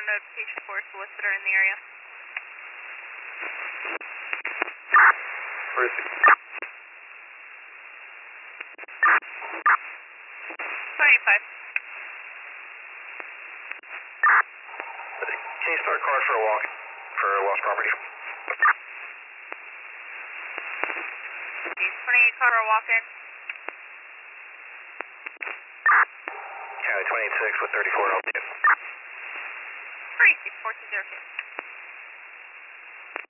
notification for a solicitor in the area. Where is he? 25. Can you start cars for a walk for lost property? 28 car walk-in. County 28-6 with 34 LP. 36420.